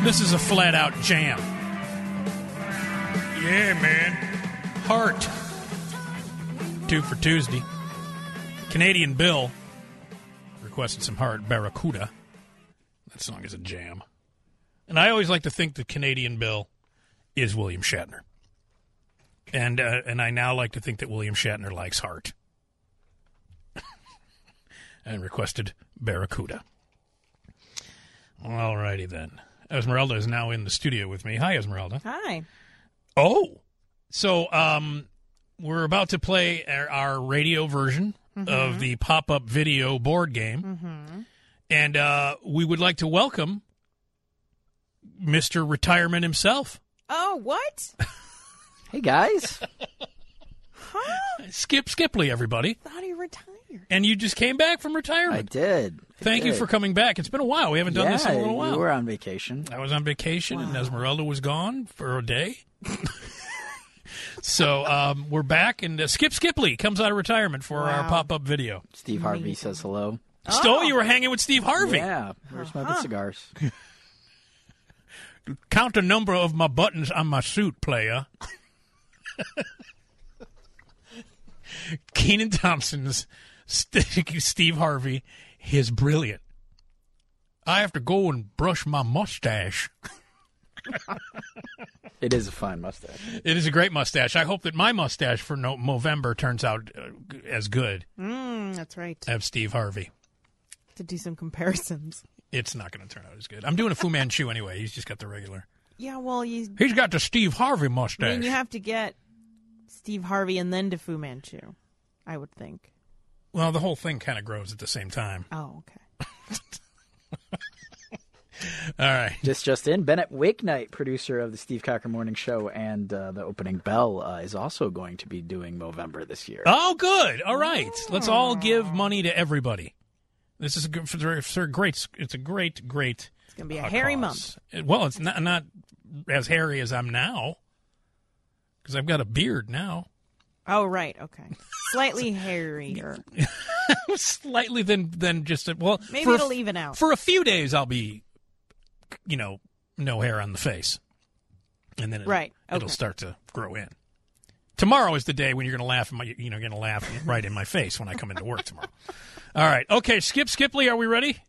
This is a flat-out jam. Yeah, man. Heart. 2 for Tuesday. Canadian Bill requested some Heart, Barracuda. That song is a jam. And I always like to think that Canadian Bill is William Shatner. And I now like to think that William Shatner likes Heart. And requested Barracuda. All righty then. Esmeralda is now in the studio with me. Hi, Esmeralda. Hi. Oh, so we're about to play our radio version of the pop-up video board game. And we would like to welcome Mr. Retirement himself. Oh, what? Hey, guys. Skip Skipley, everybody. Thought he retired. And you just came back from retirement. I did. Thank you for coming back. It's been a while. We haven't done this in a little while. You were on vacation. I was on vacation, and Esmeralda was gone for a day. So we're back, and Skip Skipley comes out of retirement for our pop-up video. Steve Harvey says hello. Stowe, you were hanging with Steve Harvey. Yeah, we're smoking cigars. Count the number of my buttons on my suit, player. Kenan Thompson's Steve Harvey is brilliant. I have to go and brush my mustache. It is a fine mustache. It is a great mustache. I hope that my mustache for Movember turns out as good. That's right. As Steve Harvey. To do some comparisons. It's not going to turn out as good. I'm doing a Fu Manchu anyway. He's just got the regular. Yeah, well, he's got the Steve Harvey mustache. I mean, you have to get Steve Harvey and then to Fu Manchu, I would think. Well, the whole thing kind of grows at the same time. Oh, okay. All right. Just in, Bennett Wakenight, producer of the Steve Cocker Morning Show and the opening bell, is also going to be doing Movember this year. Oh, good. All right. Let's all give money to everybody. This is great. It's a great. It's going to be a hairy month. Well, it's not as hairy as I'm now because I've got a beard now. Oh, right. Okay. Slightly hairier. Slightly than just maybe it'll even out. For a few days, I'll be, no hair on the face, and then it'll start to grow in. Tomorrow is the day when you're going to laugh. Going to laugh right in my face when I come into work tomorrow. All right. Okay. Skip Skipley, are we ready?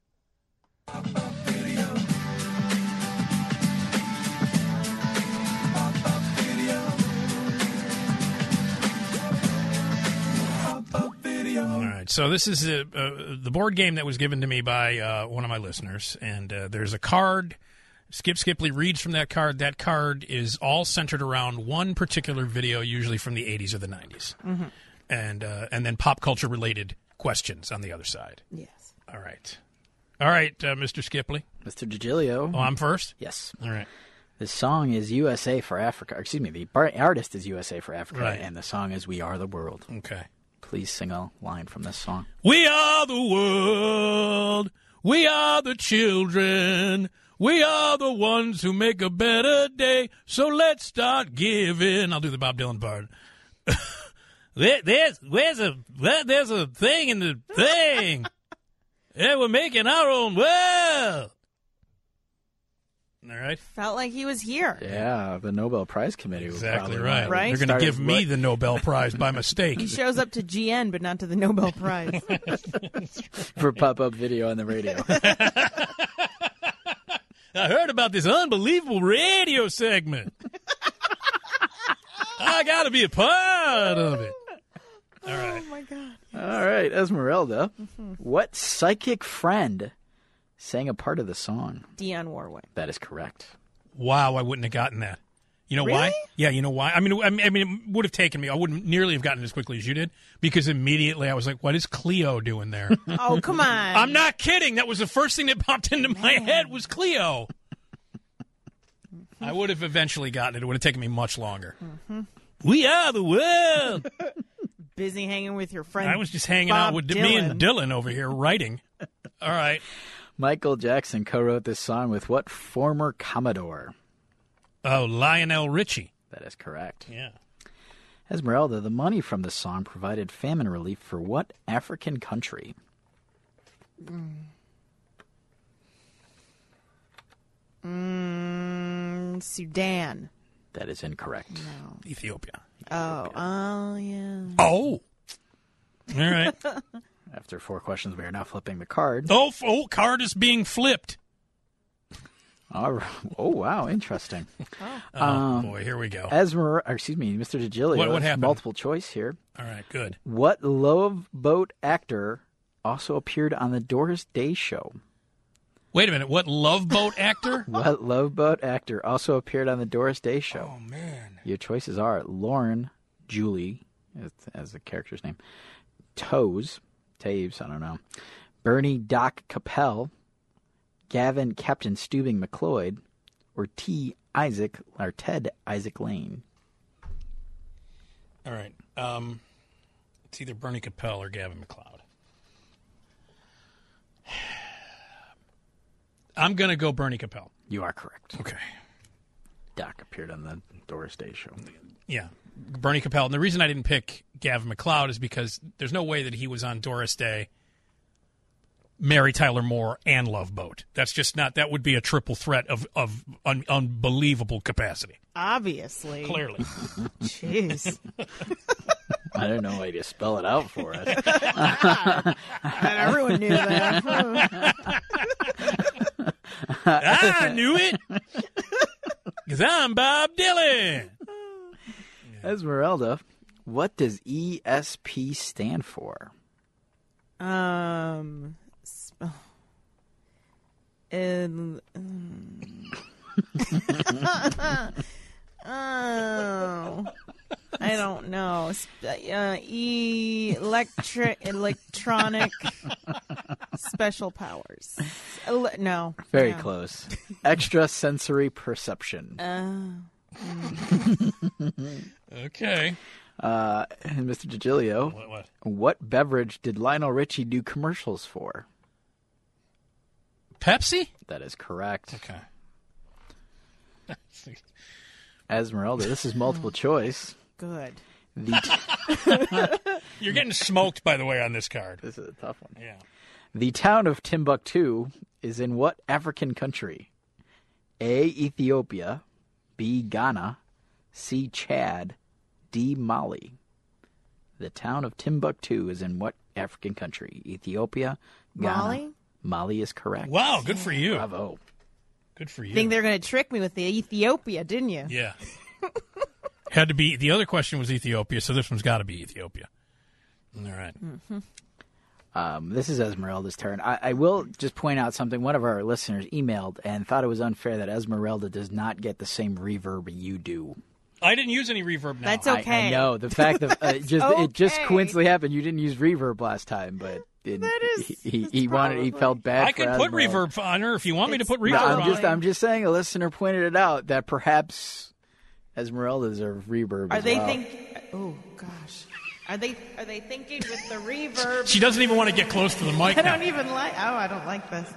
All right, so this is the board game that was given to me by one of my listeners, and there's a card. Skip Skipley reads from that card. That card is all centered around one particular video, usually from the 80s or the 90s, and then pop culture related questions on the other side. Yes. All right, Mr. Skipley. Mr. DiGilio. Oh, I'm first? Yes. All right. The song is USA for Africa. Excuse me, the artist is USA for Africa, and the song is We Are the World. Okay. Please sing a line from this song. We are the world. We are the children. We are the ones who make a better day. So let's start giving. I'll do the Bob Dylan part. There's a thing in the thing. Yeah, we're making our own world. All right. Felt like he was here. Yeah, the Nobel Prize Committee. Exactly right. Right? They're going to give me the Nobel Prize by mistake. He shows up to GN, but not to the Nobel Prize. For pop-up video on the radio. I heard about this unbelievable radio segment. I got to be a part of it. All right. Oh, my God. All right, Esmeralda. What psychic friend sang a part of the song? Dionne Warwick. That is correct. Wow, I wouldn't have gotten that. You know why? Yeah, you know why? I mean, it would have taken me. I wouldn't nearly have gotten it as quickly as you did because immediately I was like, "What is Cleo doing there?" Oh, come on! I'm not kidding. That was the first thing that popped into my head was Cleo. I would have eventually gotten it. It would have taken me much longer. We are the world. Busy hanging with your friend. I was just hanging Bob out with Dylan. me and Dylan over here writing. All right. Michael Jackson co-wrote this song with what former Commodore? Oh, Lionel Richie. That is correct. Yeah. Esmeralda, the money from the song provided famine relief for what African country? Sudan. That is incorrect. No. Ethiopia. Oh, yeah. Oh. All right. After 4 questions, we are now flipping the card. Oh, card is being flipped. All right. Oh, wow. Interesting. Oh, boy. Here we go. Mr. DiGilio. What happened? Multiple choice here. All right. Good. What Love Boat actor also appeared on the Doris Day Show? Wait a minute. What Love Boat actor? What Love Boat actor also appeared on the Doris Day Show? Oh, man. Your choices are Lauren, Julie, as the character's name, Taves, I don't know, Bernie Doc Capel, Gavin Captain Stubing McLeod, or Ted Isaac Lane. All right. It's either Bernie Capel or Gavin McLeod. I'm going to go Bernie Capel. You are correct. Okay. Doc appeared on the Doris Day Show. Yeah. Bernie Capel. And the reason I didn't pick Gavin McLeod is because there's no way that he was on Doris Day, Mary Tyler Moore, and Love Boat. That's just not, that would be a triple threat of unbelievable capacity. Obviously. Clearly. Jeez. Oh. I don't know why you spell it out for us. Everyone knew that. I knew it. Because I'm Bob Dylan. Esmeralda, what does ESP stand for? I don't know. Electronic special powers. No. Very No. close. Extrasensory perception. Okay. And Mr. DiGilio, what beverage did Lionel Richie do commercials for? Pepsi? That is correct. Okay. Esmeralda, this is multiple choice. Good. You're getting smoked, by the way, on this card. This is a tough one. Yeah. The town of Timbuktu is in what African country? A, Ethiopia, B, Ghana, C, Chad, D, Mali. The town of Timbuktu is in what African country? Ethiopia, Ghana. Mali? Mali is correct. Wow, good for you. Bravo. Good for you. Think they're going to trick me with the Ethiopia, didn't you? Yeah. Had to be. The other question was Ethiopia, so this one's got to be Ethiopia. All right. This is Esmeralda's turn. I will just point out something. One of our listeners emailed and thought it was unfair that Esmeralda does not get the same reverb you do. I didn't use any reverb now. That's okay. I know. The fact that it just coincidentally happened. You didn't use reverb last time, but he wanted. He felt bad. I can put reverb on her if you want me to put reverb No, on her. I'm just saying. A listener pointed it out that perhaps Esmeralda's are reverb. Are they Oh gosh. Are they thinking with the reverb? She doesn't even want to get close to the mic I now. don't even like. Oh, I don't like this.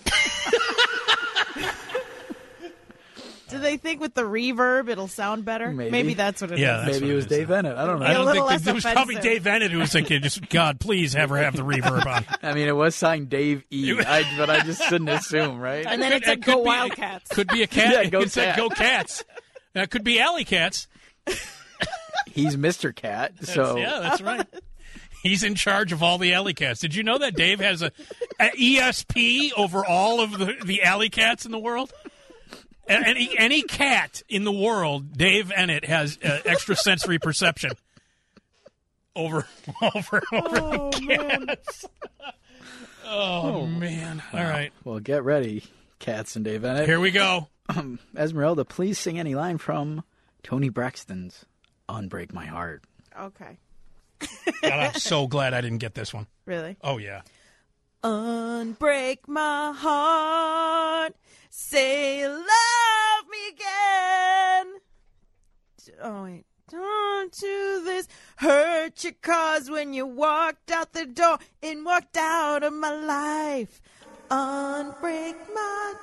Do they think with the reverb it'll sound better? Maybe. That's what it is. Yeah, that's Maybe what it was is. Dave Bennett. I don't know. I don't little think less it was probably offensive. Dave Bennett who was thinking, just God, please have her have the reverb on. I mean, it was signed Dave E. but I just shouldn't assume, right? And then it said "Go Wildcats." Could be a cat. Yeah, go it said Cat. Go Cats. That could be Alley Cats. He's Mr. Cat, so Yeah, that's right. He's in charge of all the Alley Cats. Did you know that Dave has a ESP over all of the Alley Cats in the world? Any cat in the world, Dave Ennett has extrasensory perception over the cats. Oh, man. All right. Well, get ready, Cats and Dave Bennett. Here we go. Esmeralda, please sing any line from Tony Braxton's "Unbreak My Heart." Okay. God, I'm so glad I didn't get this one. Really? Oh, yeah. Unbreak my heart. Say you love me again. Oh, wait. Don't do this. Hurt your cause when you walked out the door and walked out of my life. Unbreak my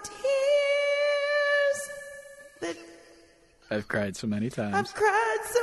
tears. I've cried so many times. I've cried so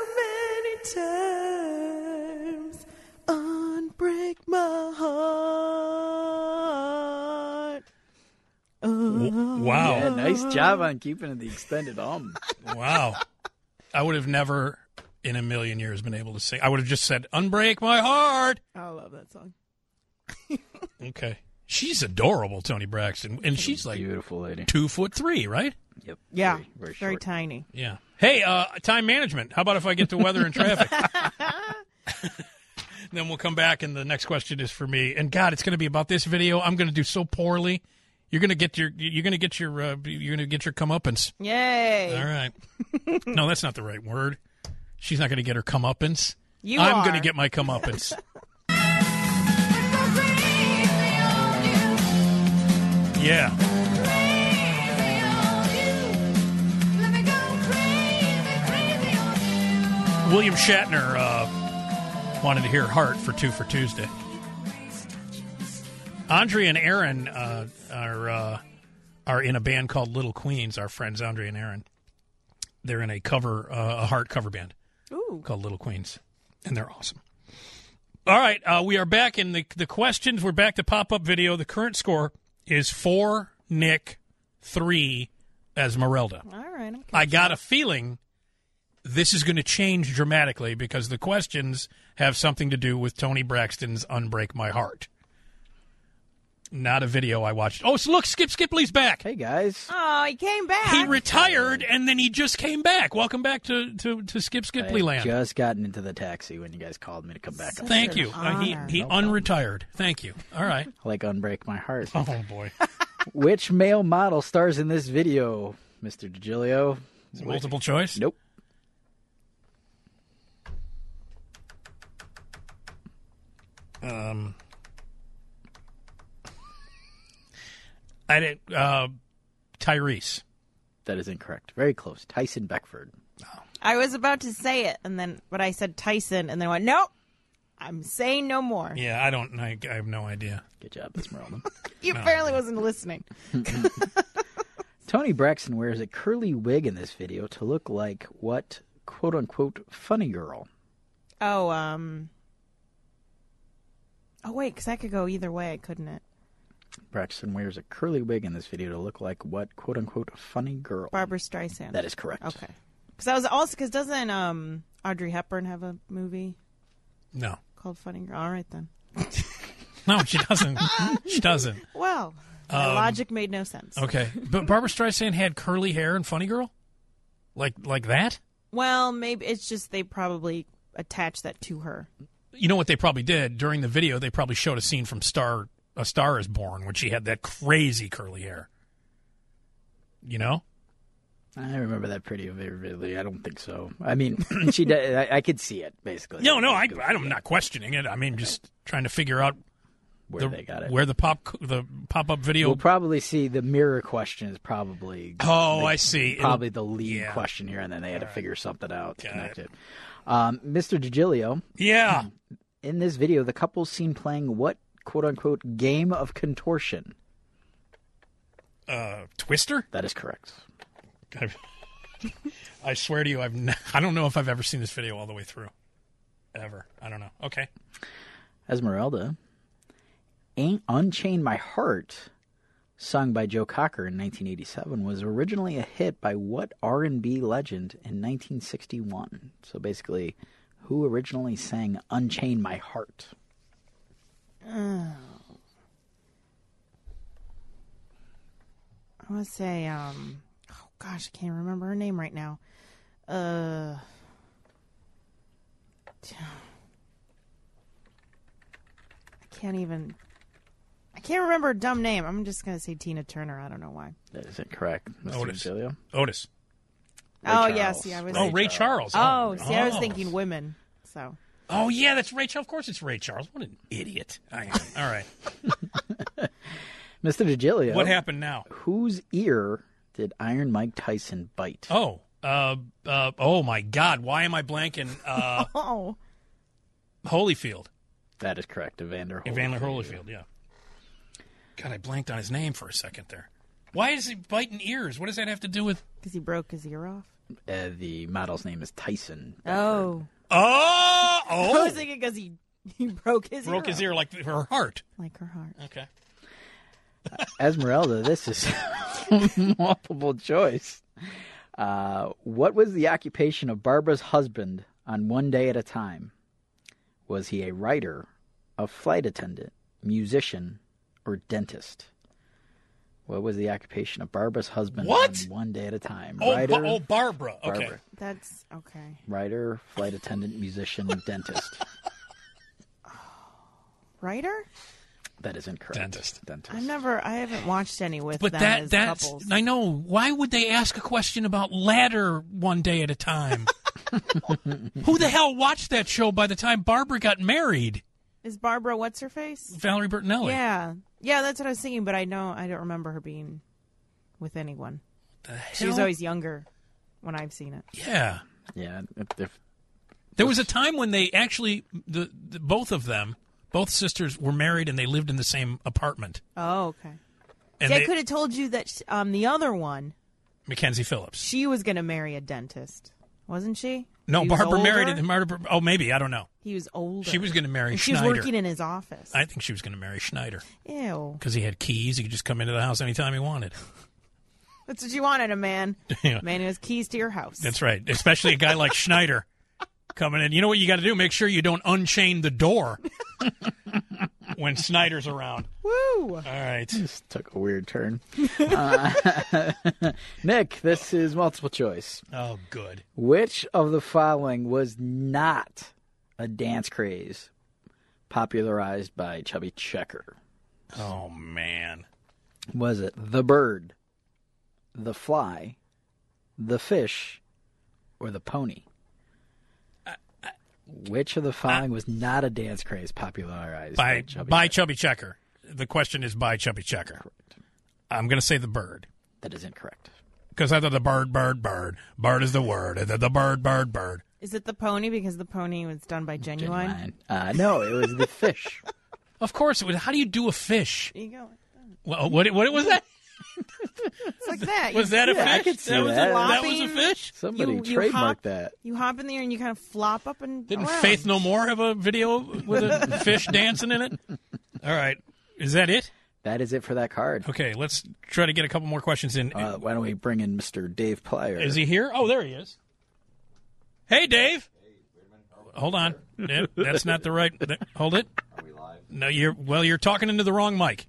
many times. Unbreak my heart. Wow. Yeah, Nice job on keeping the extended Wow. I would have never in a million years been able to sing. I would have just said, "Unbreak my heart." I love that song. Okay. She's adorable, Toni Braxton. And she's like Beautiful lady. 2'3", right? Yep. Yeah, Very very short. tiny. Yeah. Hey, time management. How about if I get to weather and traffic? Then we'll come back, and the next question is for me. And God, it's going to be about this video. I'm going to do so poorly. You're going to get your comeuppance. Yay! All right. No, that's not the right word. She's not going to get her comeuppance. You I'm are. going to get my comeuppance. Yeah. William Shatner wanted to hear Heart for Tuesday. Andre and Aaron are in a band called Little Queens. Our friends Andre and Aaron. They're in a Heart cover band called Little Queens, and they're awesome. All right, we are back in the questions. We're back to pop-up video. The current score is 4 Nick, 3 Esmeralda. All right. Okay. I got a feeling this is going to change dramatically because the questions have something to do with Toni Braxton's Unbreak My Heart. Not a video I watched. Oh, so look, Skip Skipley's back. Hey, guys. Oh, he came back. He retired, and then he just came back. Welcome back to Skip Skipley I land. just gotten into the taxi when you guys called me to come back. Such Thank an you. honor. He unretired. Thank you. All right. Like Unbreak My Heart. Oh, boy. Which male model stars in this video, Mr. DiGilio? Is it multiple choice? Nope. I didn't. Tyrese. That is incorrect. Very close. Tyson Beckford. I was about to say it, but I said Tyson, and then I went, nope. I'm saying no more. Yeah, I don't. I have no idea. Good job, Esmeralda. You apparently wasn't listening. Toni Braxton wears a curly wig in this video to look like what, quote-unquote, funny girl? Oh, oh, wait, because that could go either way, couldn't it? Braxton wears a curly wig in this video to look like what, quote-unquote, funny girl? Barbara Streisand. That is correct. Okay. Because I was also, because doesn't Audrey Hepburn have a movie No. called Funny Girl? All right, then. No, she doesn't. She doesn't. Well, my logic made no sense. Okay, but Barbara Streisand had curly hair in Funny Girl, like that. Well, maybe it's just they probably attached that to her. You know what they probably did during the video? They probably showed a scene from A Star Is Born when she had that crazy curly hair. You know? I remember that pretty vividly. I don't think so. I mean, she did, I could see it, basically. No, I'm not questioning it. I mean, just trying to figure out where they got it. where the pop-up video. We'll probably see the mirror question is probably. Oh, I see. Probably the lead yeah. question here, and then they had to figure something out to Got connect it. it. Mr. DiGilio, Yeah. in this video, the couple's seen playing what, quote-unquote, game of contortion? Twister? That is correct. I swear to you, I don't know if I've ever seen this video all the way through. Ever. I don't know. Okay. Esmeralda, Unchain My Heart, sung by Joe Cocker in 1987, was originally a hit by what R&B legend in 1961? So basically, who originally sang Unchain My Heart? I want to say, oh gosh, I can't remember her name right now. I can't remember her dumb name. I'm just going to say Tina Turner. I don't know why. That is incorrect, Mr. Otis. DiGilio. Otis. Oh, Charles. yeah, see, I was... Ray Charles. Oh, see, I was thinking women, so... Oh, yeah, that's Ray Charles. Of course it's Ray Charles. What an idiot I am. All right. Mr. DiGilio. What happened now? Whose ear did Iron Mike Tyson bite? Oh, oh my God! Why am I blanking? Oh. Holyfield. That is correct, Evander Holyfield. Evander Holyfield. Yeah. God, I blanked on his name for a second there. Why is he biting ears? What does that have to do with? Because he broke his ear off? The model's name is Tyson. Oh. Oh! I was thinking because he broke his ear. Broke his ear like her heart. Like her heart. Okay. Esmeralda, this is Multiple choice. What was the occupation of Barbara's husband on One Day at a Time? Was he a writer, a flight attendant, musician, or dentist? What was the occupation of Barbara's husband on One Day at a Time? Barbara. Okay. Barbara. That's okay. Writer, flight attendant, musician, dentist. Writer? That is incorrect. Dentist. I haven't watched any with But them as that's couples. I know. Why would they ask a question about ladder One Day at a Time? Who the hell watched that show by the time Barbara got married? Is Barbara what's her face? Valerie Bertinelli. Yeah. Yeah, that's what I was thinking, but I don't remember her being with anyone. The hell? She was always younger when I've seen it. Yeah. Yeah. There was a time when they actually the both of them, both sisters were married and they lived in the same apartment. Oh, okay. And See, I could have told you that the other one, Mackenzie Phillips. she was going to marry a dentist, wasn't she? No, He was Barbara married older? Oh, maybe, I don't know. He was older. She was going to marry And she was Schneider. working in his office. I think she was going to marry Schneider Ew. because he had keys. He could just come into the house anytime he wanted. That's what you wanted, a man. Yeah. Man who has keys to your house. That's right. Especially a guy like Schneider coming in. You know what you got to do? Make sure you don't unchain the door when Snyder's around. Woo! All right. This took a weird turn. Nick, this is multiple choice. Oh, good. Which of the following was not a dance craze popularized by Chubby Checker? Oh, man. Was it the bird, the fly, the fish, or the pony? Which of the following was not a dance craze popularized by Chubby Checker? Chubby Checker. The question is by Chubby Checker. Correct. I'm going to say the bird. That is incorrect. Because I thought the bird. Bird is the word. The bird. Is it the pony because the pony was done by Genuine? No, it was the fish. Of course it was. How do you do a fish? There you go. Well, what was that? It's like that. Was that a Yeah, I fish? could see that was that. that was a fish? Somebody You trademarked hop- that. You hop in there and you kind of flop up and Didn't around. Faith No More have a video with a fish dancing in it? All right. Is that it? That is it for that card. Okay, let's try to get a couple more questions in. Why don't we bring in Mr. Dave Plyer? Is he here? Oh, there he is. Hey, Dave. Hold on. That's not the right. Hold it. Are we live? No, you're talking into the wrong mic.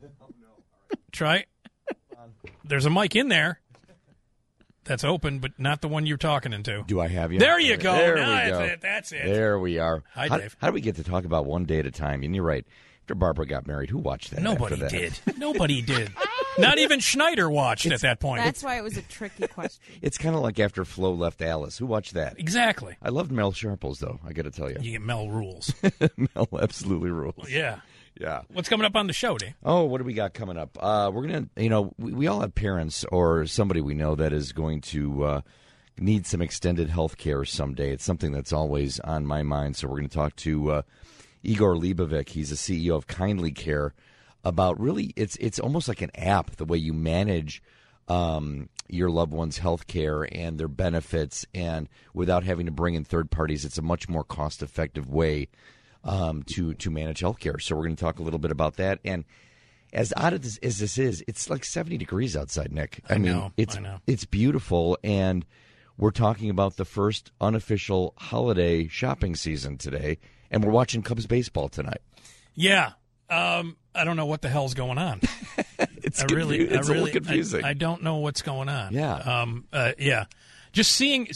Try. There's a mic in there that's open, but not the one you're talking into. Do I have you? There you go. There Now we go. That's it. There we are. Hi, how, Dave. How do we get to talk about One Day at a Time? And you're right. After Barbara got married, who watched that? Nobody after that? did. Nobody did. Not even Schneider watched at that point. That's why it was a tricky question. It's kind of like after Flo left Alice. Who watched that? Exactly. I loved Mel Sharples, though. I got to tell you, You get Mel rules. Mel absolutely rules. Yeah. Yeah. What's coming up on the show, Dave? Oh, what do we got coming up? We're gonna, we all have parents or somebody we know that is going to need some extended health care someday. It's something that's always on my mind. So we're going to talk to Igor Libovic. He's the CEO of Kindly Care about really it's almost like an app, the way you manage your loved one's health care and their benefits, and without having to bring in third parties. It's a much more cost effective way to manage healthcare. So we're going to talk a little bit about that. And as odd as this is, it's like 70 degrees outside, Nick. I know. It's beautiful, and we're talking about the first unofficial holiday shopping season today, and we're watching Cubs baseball tonight. Yeah. I don't know what the hell's going on. It's a little confusing. I don't know what's going on. Yeah. Yeah. Just seeing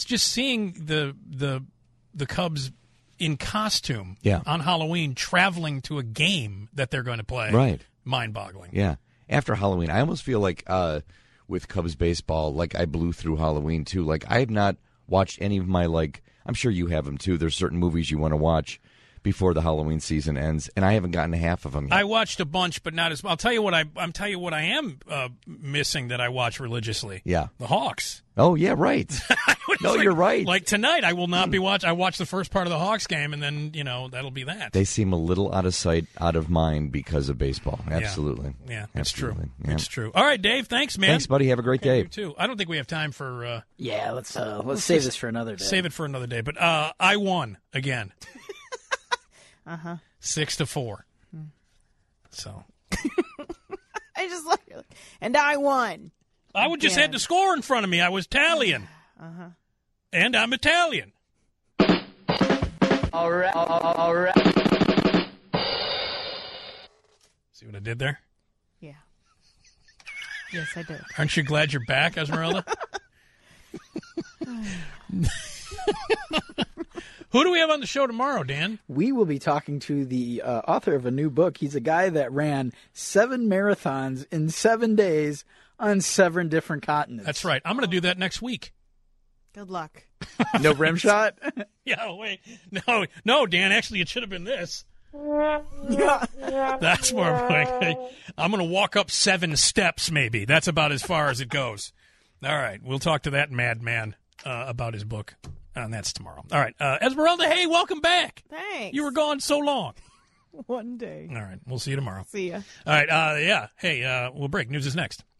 the Cubs in costume on Halloween traveling to a game that they're going to play. Right. Mind-boggling. Yeah. After Halloween, I almost feel like with Cubs baseball, like I blew through Halloween too. Like I have not watched any of my I'm sure you have them too. There's certain movies you want to watch before the Halloween season ends, and I haven't gotten half of them yet. I watched a bunch, but not as. I'll tell you what I am missing that I watch religiously. Yeah, the Hawks. Oh yeah, right. No, you're right. Like tonight, I will not be watch. I watched the first part of the Hawks game, and then that'll be that. They seem a little out of sight, out of mind because of baseball. Absolutely. Yeah, it's true. Yeah. It's true. All right, Dave. Thanks, man. Thanks, buddy. Have a great day. You too. I don't think we have time for. Yeah, let's save this for another day. Save it for another day. But I won again. 6-4. So I just like, and I won. I would just had the score in front of me. I was Italian. And I'm Italian. All right. See what I did there? Yeah. Yes, I did. Aren't you glad you're back, Esmeralda? Who do we have on the show tomorrow, Dan? We will be talking to the author of a new book. He's a guy that ran 7 marathons in 7 days on 7 different continents. That's right. I'm going to do that next week. Good luck. No rim shot? Yeah, wait. No, Dan. Actually, it should have been this. That's more like I'm going to walk up 7 steps, maybe. That's about as far as it goes. All right. We'll talk to that madman about his book. And that's tomorrow. All right. Esmeralda, hey, welcome back. Thanks. You were gone so long. One day. All right. We'll see you tomorrow. See ya. All right. Yeah. Hey, we'll break. News is next.